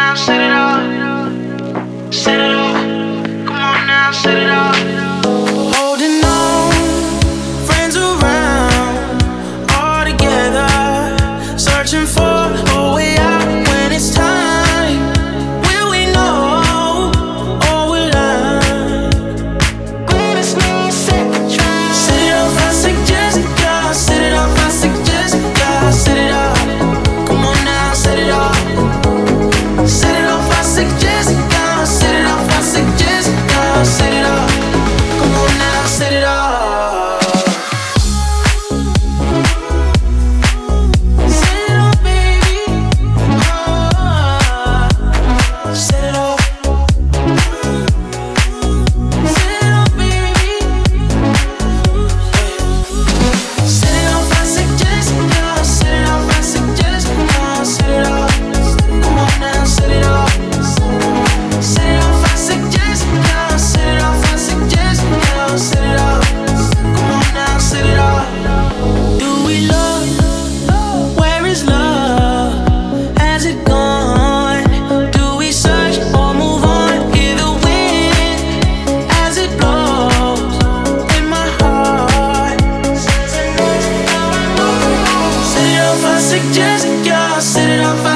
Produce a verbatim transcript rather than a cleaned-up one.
now, set it off. Set it off. Come on now, set it off. Holding on, friends around, all together, searching for a way out when it's time. Will we know or will I? Promise me, set the trap. Set it off, I suggest, yeah. Set it off, I suggest, yeah. Set it off. Come on now, set it off. Set it off, I suggest, yeah. Set it off, I suggest, yeah. Set it off. Come on now, set it off. Set it off, baby. Oh, set it off. Set it off, baby. Set it off, I suggest, yeah. Set it off, I suggest, yeah. Set it off. Come on now, set it off. Set it off, I suggest, yeah. Set it off, I suggest, yeah. Set it off. Come on now, set it off. Do we love? Where is love? Has it gone? Do we search or move on? Hear the wind as it blows in my heart. Set it off, I suggest, yeah. Set it off,